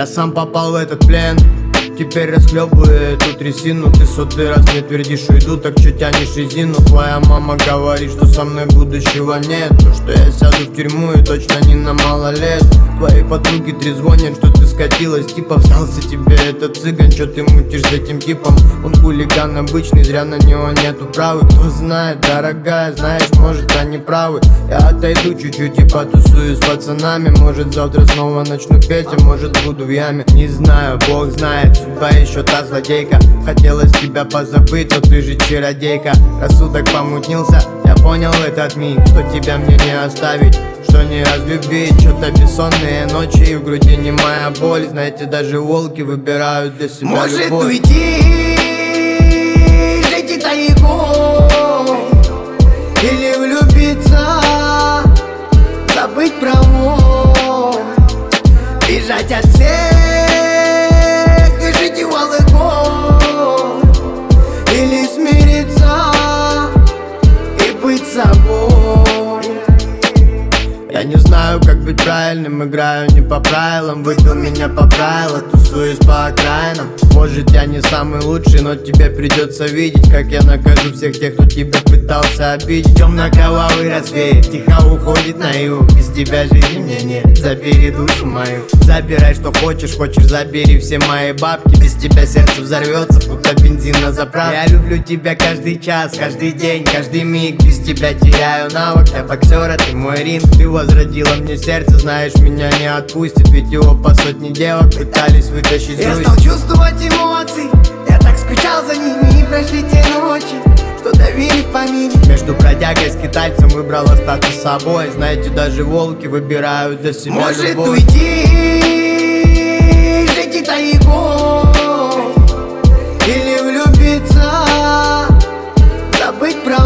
Я сам попал в этот плен, теперь расхлебываю эту трясину. Ты сотый раз мне твердишь, уйду, так чё тянешь резину? Твоя мама говорит, что со мной будущего нет, то, что я сяду в тюрьму и точно не на мало лет. Твои подруги трезвонят, что ты скатилась, типа встался тебе этот цыган. Чё ты мутишь с этим типом? Он хулиган обычный, зря на него нету правы. Кто знает, дорогая, знаешь, может они правы. Я отойду чуть-чуть и потусую с пацанами. Может завтра снова начну петь, а может буду в яме. Не знаю, Бог знает, судьба еще та злодейка. Хотелось тебя позабыть, но ты же чародейка. Рассудок помутнился, я понял в этот миг, что тебя мне не оставить, что не разлюбить. Что-то бессонные ночи и в груди немая боль. Знаете, даже волки выбирают для себя может любовь. уйти, жить и тайком, или влюбиться, забыть про вон, бежать от всех и жить и волыком, или смириться и быть собой. Я не знаю, как быть правильным, играю не по правилам. Выпил меня по правилам, тусуюсь по окраинам. Может, я не самый лучший, но тебе придется видеть, как я накажу всех тех, кто тебя пытался обидеть. Темно-кровавый рассвет тихо уходит на юг. Без тебя жизни мне нет, забери душу мою. Забирай, что хочешь, забери все мои бабки. Без тебя сердце взорвется, будто бензин на заправке. Я люблю тебя каждый час, каждый день, каждый миг. Без тебя теряю навык, я боксера, ты мой ринг. Ты возродила мне сердце, знаешь, меня не отпустит. Ведь его по сотне девок пытались вытащить. Я стал чувствовать эмоции, я так скучал за ними. И прошли те ночи, что давили в помине. Между бродягой и скитальцем выбрал остаться собой. Знаете, даже волки выбирают для себя может любовь. уйти, жить и тайком, или влюбиться, забыть про